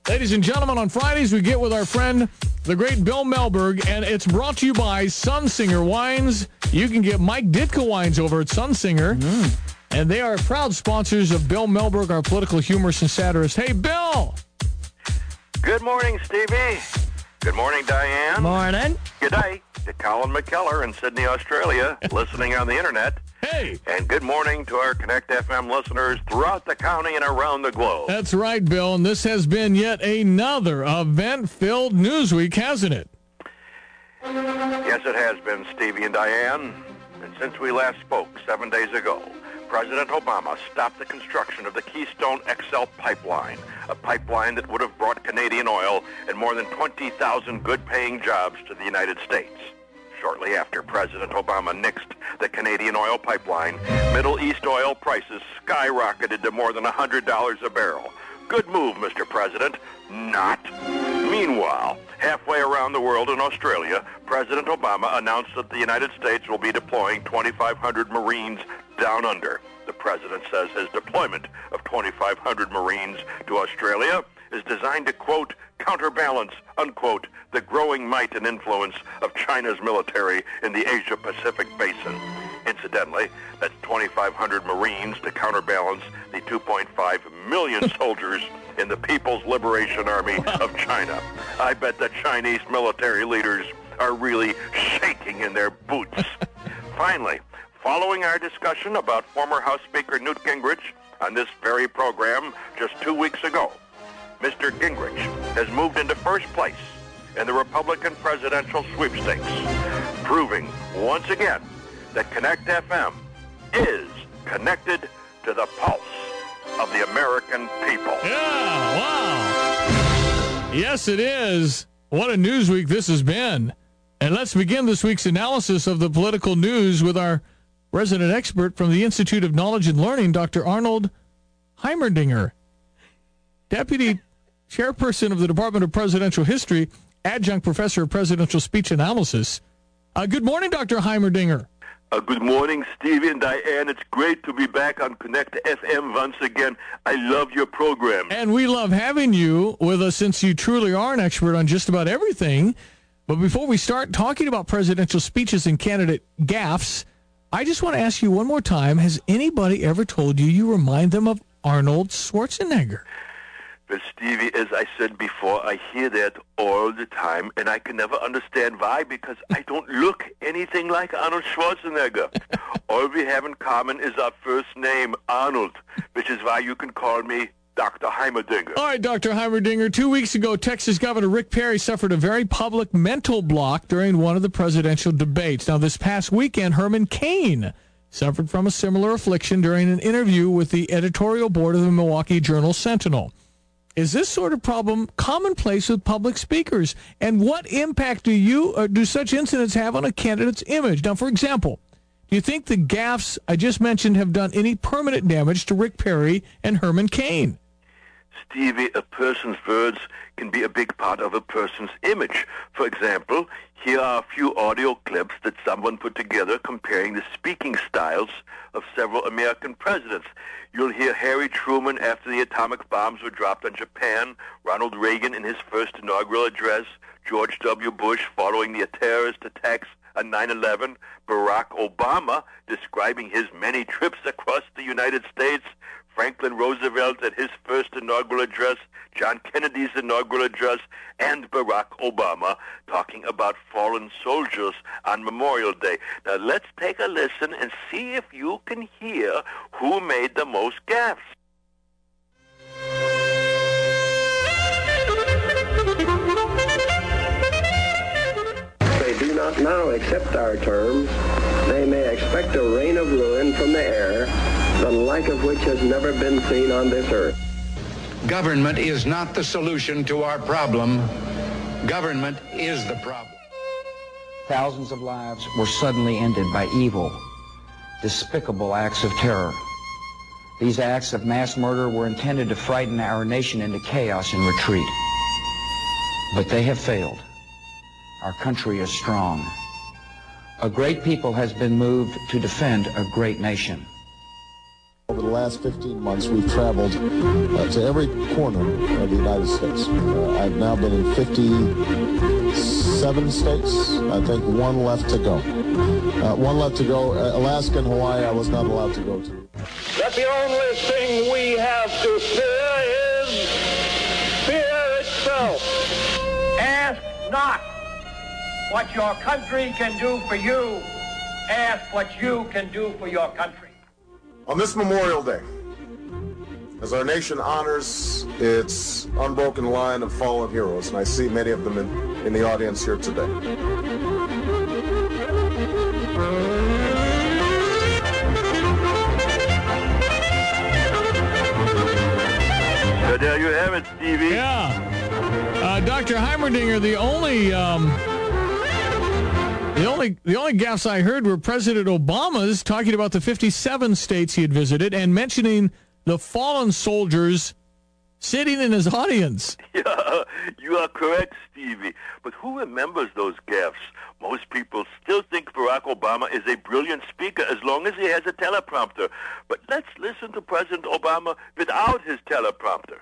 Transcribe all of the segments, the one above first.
Ladies and gentlemen, on Fridays we get with our friend, the great Bill Melberg, and it's brought to you by Sunsinger Wines. You can get Mike Ditka wines over at Sunsinger, and they are proud sponsors of Bill Melberg, our political humorist and satirist. Hey, Bill! Good morning, Stevie. Good morning, Diane. Morning. Good day to Colin McKellar in Sydney, Australia, listening on the internet. Hey! And good morning to our Connect FM listeners throughout the county and around the globe. That's right, Bill, and this has been yet another event-filled news week, hasn't it? Yes, it has been, Stevie and Diane. And since we last spoke 7 days ago, President Obama stopped the construction of the Keystone XL pipeline, a pipeline that would have brought Canadian oil and more than 20,000 good-paying jobs to the United States. Shortly after President Obama nixed the Canadian oil pipeline, Middle East oil prices skyrocketed to more than $100 a barrel. Good move, Mr. President. Not. Meanwhile, halfway around the world in Australia, President Obama announced that the United States will be deploying 2,500 Marines down under. The president says his deployment of 2,500 Marines to Australia is designed to, quote, counterbalance, unquote, the growing might and influence of China's military in the Asia-Pacific basin. Incidentally, that's 2,500 Marines to counterbalance the 2.5 million soldiers in the People's Liberation Army of China. I bet the Chinese military leaders are really shaking in their boots. Finally, following our discussion about former House Speaker Newt Gingrich on this very program just 2 weeks ago, Mr. Gingrich has moved into first place in the Republican presidential sweepstakes, proving once again that Connect FM is connected to the pulse of the American people. Yeah, wow. Yes, it is. What a news week this has been. And let's begin this week's analysis of the political news with our resident expert from the Institute of Knowledge and Learning, Dr. Arnold Heimerdinger, Deputy Chairperson of the Department of Presidential History, Adjunct Professor of Presidential Speech Analysis. Good morning, Dr. Heimerdinger. Good morning, Stevie and Diane. It's great to be back on Connect FM once again. I love your program. And we love having you with us since you truly are an expert on just about everything. But before we start talking about presidential speeches and candidate gaffes, I just want to ask you one more time, has anybody ever told you you remind them of Arnold Schwarzenegger? But Stevie, as I said before, I hear that all the time, and I can never understand why, because I don't look anything like Arnold Schwarzenegger. All we have in common is our first name, Arnold, which is why you can call me Dr. Heimerdinger. All right, Dr. Heimerdinger, 2 weeks ago, Texas Governor Rick Perry suffered a very public mental block during one of the presidential debates. Now, this past weekend, Herman Cain suffered from a similar affliction during an interview with the editorial board of the Milwaukee Journal-Sentinel. Is this sort of problem commonplace with public speakers? And what impact do such incidents have on a candidate's image? Now, for example, do you think the gaffes I just mentioned have done any permanent damage to Rick Perry and Herman Cain? Stevie, a person's words can be a big part of a person's image. For example, here are a few audio clips that someone put together comparing the speaking styles of several American presidents. You'll hear Harry Truman after the atomic bombs were dropped on Japan, Ronald Reagan in his first inaugural address, George W. Bush following the terrorist attacks on 9/11, Barack Obama describing his many trips across the United States, Franklin Roosevelt at his first inaugural address, John Kennedy's inaugural address, and Barack Obama talking about fallen soldiers on Memorial Day. Now let's take a listen and see if you can hear who made the most gaffes. They do not now accept our terms, they may expect a rain of ruin from the air, the like of which has never been seen on this earth. Government is not the solution to our problem. Government is the problem. Thousands of lives were suddenly ended by evil, despicable acts of terror. These acts of mass murder were intended to frighten our nation into chaos and retreat. But they have failed. Our country is strong. A great people has been moved to defend a great nation. Over the last 15 months, we've traveled to every corner of the United States. I've now been in 57 states. I think one left to go. Alaska and Hawaii, I was not allowed to go to. That the only thing we have to fear is fear itself. Ask not what your country can do for you. Ask what you can do for your country. On this Memorial Day, as our nation honors its unbroken line of fallen heroes, and I see many of them in the audience here today. So there you have it, Stevie. Yeah. Dr. Heimerdinger, the only gaffes I heard were President Obama's talking about the 57 states he had visited and mentioning the fallen soldiers sitting in his audience. Yeah, you are correct, Stevie. But who remembers those gaffes? Most people still think Barack Obama is a brilliant speaker as long as he has a teleprompter. But let's listen to President Obama without his teleprompter.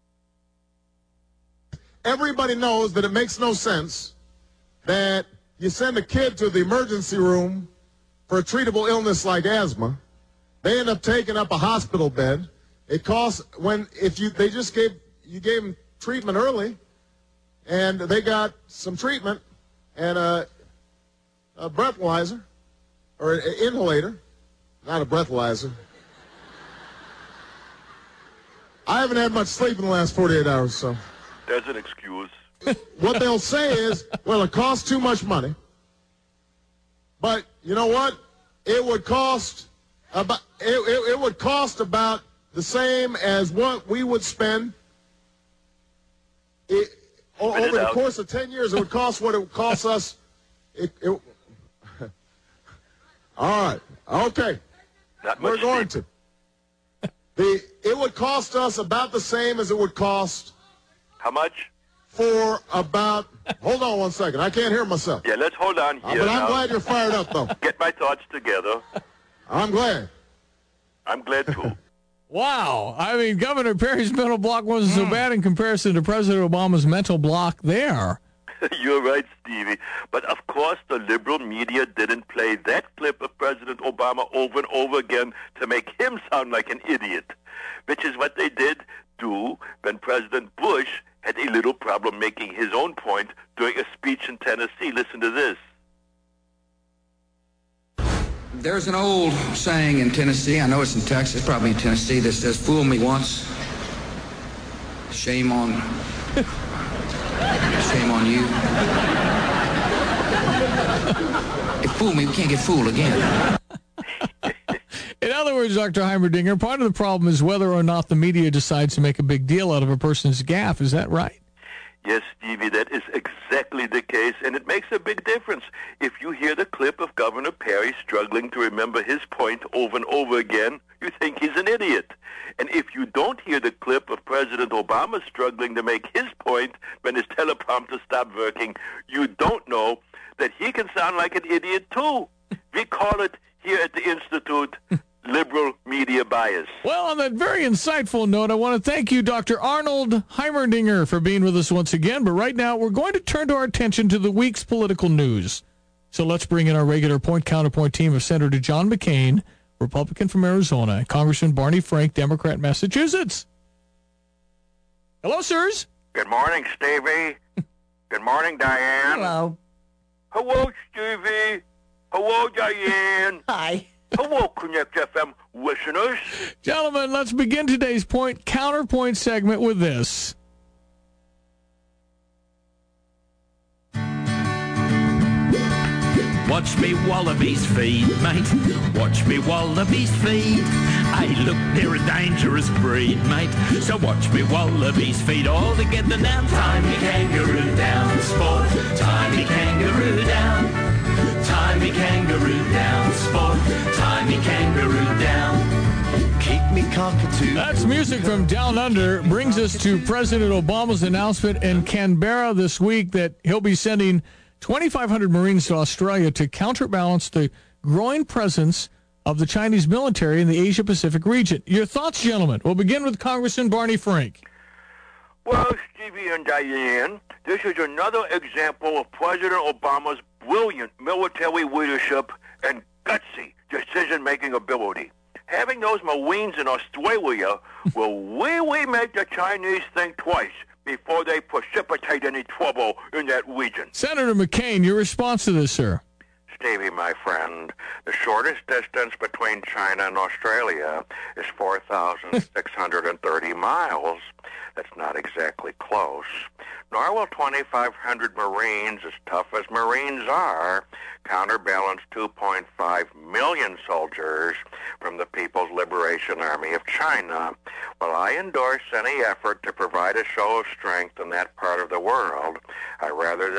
Everybody knows that it makes no sense that you send a kid to the emergency room for a treatable illness like asthma. They end up taking up a hospital bed. It costs you gave them treatment early, and they got some treatment and a breathalyzer or an inhalator, not a breathalyzer. I haven't had much sleep in the last 48 hours, so. There's an excuse. What they'll say is, well, it costs too much money. But you know what? It would cost about the same as what we would spend over the course of 10 years. It would cost what it would cost us. All right. Okay. We're going to. It would cost us about the same as it would cost. How much? For about, hold on one second. I can't hear myself. Yeah, let's hold on here. But I'm glad you're fired up, though. Get my thoughts together. I'm glad. I'm glad, too. Wow. I mean, Governor Perry's mental block wasn't so bad in comparison to President Obama's mental block there. You're right, Stevie. But, of course, the liberal media didn't play that clip of President Obama over and over again to make him sound like an idiot, which is what they did do when President Bush had a little problem making his own point during a speech in Tennessee. Listen to this. There's an old saying in Tennessee, I know it's in Texas, probably in Tennessee, that says, fool me once, shame on you. If fool me, we can't get fooled again. In other words, Dr. Heimerdinger, part of the problem is whether or not the media decides to make a big deal out of a person's gaffe. Is that right? Yes, Stevie, that is exactly the case, and it makes a big difference. If you hear the clip of Governor Perry struggling to remember his point over and over again, you think he's an idiot. And if you don't hear the clip of President Obama struggling to make his point when his teleprompter stopped working, you don't know that he can sound like an idiot, too. We call it here at the Institute liberal media bias. Well, on that very insightful note, I want to thank you, Dr. Arnold Heimerdinger, for being with us once again. But right now, we're going to turn to our attention to the week's political news. So let's bring in our regular point-counterpoint team of Senator John McCain, Republican from Arizona, and Congressman Barney Frank, Democrat, Massachusetts. Hello, sirs. Good morning, Stevie. Good morning, Diane. Hello. Hello, Stevie. Hello, Diane. Hi. Hello, Connect FM listeners. Gentlemen, let's begin today's point-counterpoint segment with this. Watch me wallabies feed, mate. Watch me wallabies feed. Hey, look, they're a dangerous breed, mate. So watch me wallabies feed all together now. Tie me kangaroo down, sport. Tie me kangaroo down. Tie me kangaroo down, sport. Tie me kangaroo down. Keep me cockatoo. That's music from Down Under. Brings us to President Obama's announcement in Canberra this week that he'll be sending 2,500 Marines to Australia to counterbalance the growing presence of the Chinese military in the Asia-Pacific region. Your thoughts, gentlemen? We'll begin with Congressman Barney Frank. Well, Stevie and Diane, this is another example of President Obama's brilliant military leadership and gutsy decision-making ability. Having those Marines in Australia will really make the Chinese think twice before they precipitate any trouble in that region. Senator McCain, your response to this, sir? Stevie, my friend, the shortest distance between China and Australia is 4,630 miles. That's not exactly close. Nor will 2,500 Marines, as tough as Marines are, counterbalance 2.5 million soldiers from the People's Liberation Army of China. While I endorse any effort to provide a show of strength in that part of the world, I rather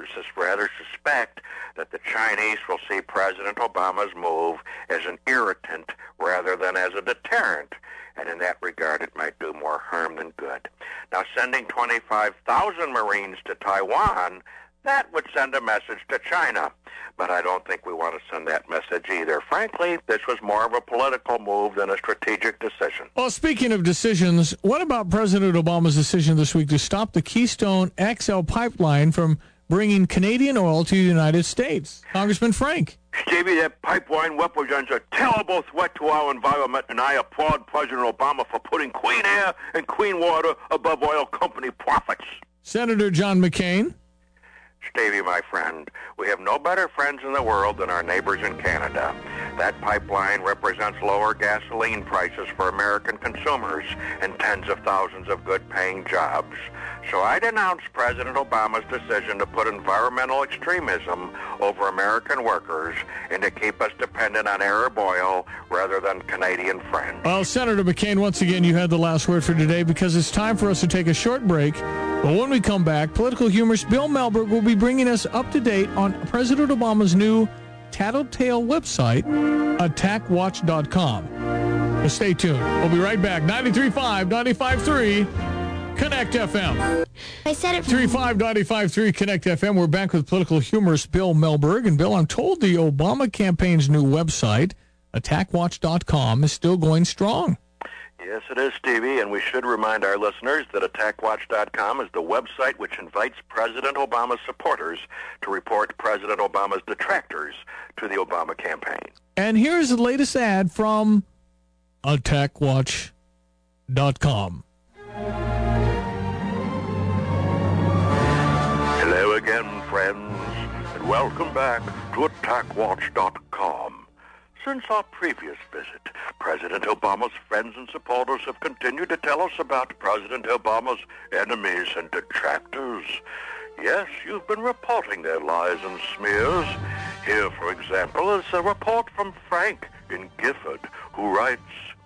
suspect that the Chinese will see President Obama's move as an irritant rather than as a deterrent. And in that regard, it might do more harm than good. Now, sending 25,000 Marines to Taiwan, that would send a message to China. But I don't think we want to send that message either. Frankly, this was more of a political move than a strategic decision. Well, speaking of decisions, what about President Obama's decision this week to stop the Keystone XL pipeline from bringing Canadian oil to the United States? Congressman Frank. Stevie, that pipeline represents a terrible threat to our environment, and I applaud President Obama for putting clean air and clean water above oil company profits. Senator John McCain. Stevie, my friend, we have no better friends in the world than our neighbors in Canada. That pipeline represents lower gasoline prices for American consumers and tens of thousands of good-paying jobs. So I denounce President Obama's decision to put environmental extremism over American workers and to keep us dependent on Arab oil rather than Canadian friends. Well, Senator McCain, once again, you had the last word for today because it's time for us to take a short break. But when we come back, political humorist Bill Melberg will be bringing us up to date on President Obama's new tattletale website, attackwatch.com. So stay tuned. We'll be right back. 93.5, 95.3. Connect FM. I said it. 35953 Connect FM. We're back with political humorist Bill Melberg. And Bill, I'm told the Obama campaign's new website, attackwatch.com, is still going strong. Yes, it is, Stevie, and we should remind our listeners that attackwatch.com is the website which invites President Obama's supporters to report President Obama's detractors to the Obama campaign. And here's the latest ad from attackwatch.com. Hello again, friends, and welcome back to attackwatch.com. Since our previous visit, President Obama's friends and supporters have continued to tell us about President Obama's enemies and detractors. Yes, you've been reporting their lies and smears. Here, for example, is a report from Frank in Gifford, who writes,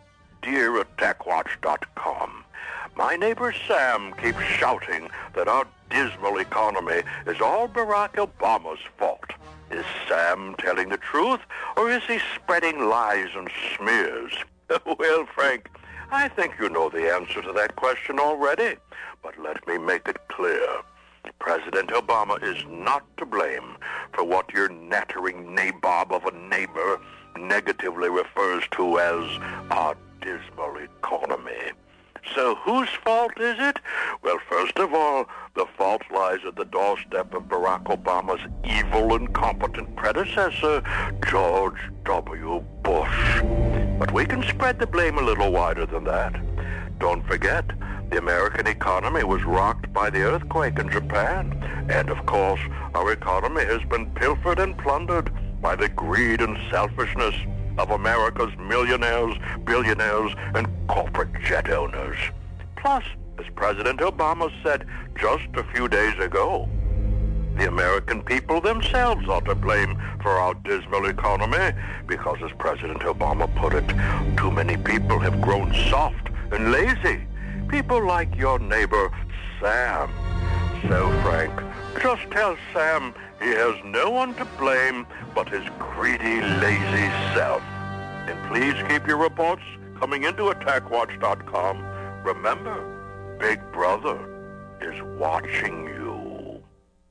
Dear attackwatch.com, my neighbor Sam keeps shouting that our dismal economy is all Barack Obama's fault. Is Sam telling the truth, or is he spreading lies and smears? Well, Frank, I think you know the answer to that question already, but let me make it clear. President Obama is not to blame for what your nattering nabob of a neighbor negatively refers to as our dismal economy. So whose fault is it? Well, first of all, the fault lies at the doorstep of Barack Obama's evil, incompetent predecessor, George W. Bush. But we can spread the blame a little wider than that. Don't forget, the American economy was rocked by the earthquake in Japan. And, of course, our economy has been pilfered and plundered by the greed and selfishness of America's millionaires, billionaires, and corporate jet owners. Plus, as President Obama said just a few days ago, the American people themselves are to blame for our dismal economy because, as President Obama put it, too many people have grown soft and lazy. People like your neighbor, Sam. So, Frank, just tell Sam he has no one to blame but his greedy, lazy self. And please keep your reports coming into attackwatch.com. Remember, Big Brother is watching you.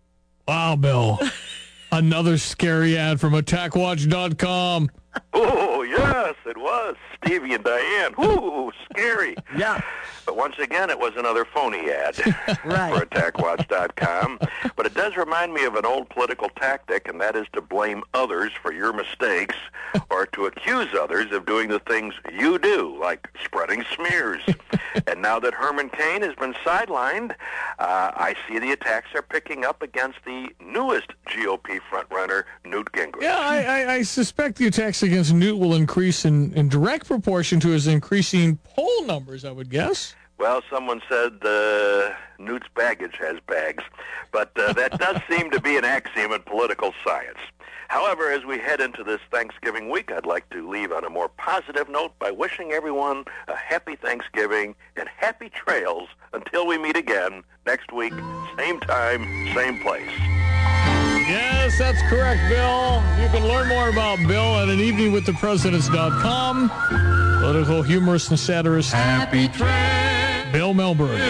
Wow, Bill. Another scary ad from attackwatch.com. Oh, yeah. Yes, it was. Stevie and Diane. Ooh, scary. Yeah. But once again, it was another phony ad Right. for AttackWatch.com. But it does remind me of an old political tactic, and that is to blame others for your mistakes or to accuse others of doing the things you do, like spreading smears. And now that Herman Cain has been sidelined, I see the attacks are picking up against the newest GOP frontrunner, Newt Gingrich. Yeah, I suspect the attacks against Newt will increase in direct proportion to his increasing poll numbers, I would guess. Well, someone said Newt's baggage has bags, but that does seem to be an axiom in political science. However, as we head into this Thanksgiving week, I'd like to leave on a more positive note by wishing everyone a happy Thanksgiving and happy trails until we meet again next week, same time, same place. Yes, that's correct, Bill. You can learn more about Bill at aneveningwiththepresidents.com. Political humorist and satirist. Happy trails, Bill Melberg.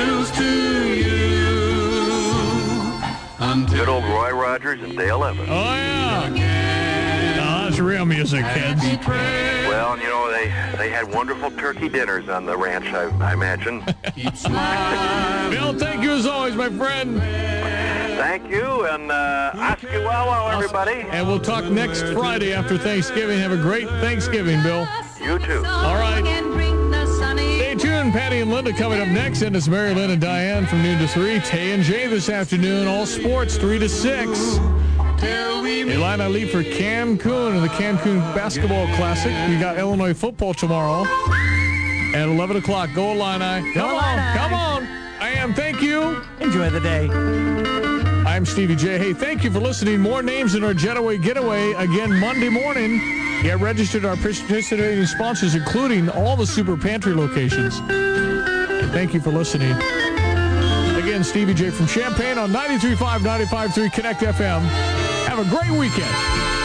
Good old Roy Rogers and Dale Evans. Oh, yeah. No, that's real music, kids. Well, you know, they had wonderful turkey dinners on the ranch, I imagine. Bill, thank you as always, my friend. Thank you, and Oscar well, everybody. And we'll talk next Friday after Thanksgiving. Have a great Thanksgiving, Bill. You too. All right. Stay tuned. Patty and Linda coming up next. And it's Mary Lynn and Diane from noon to 3. Tay and Jay this afternoon. All sports 3 to 6. Illini leave for Cancun and the Cancun Basketball Classic. We got Illinois football tomorrow at 11 o'clock. Go Illini. Come on. I am. Thank you. Enjoy the day. I'm Stevie J. Hey, thank you for listening. More names in our Jetaway Getaway again Monday morning. Get registered. Our participating sponsors, including all the Super Pantry locations. And thank you for listening. Again, Stevie J from Champaign on 93.5, 95.3 Connect FM. Have a great weekend.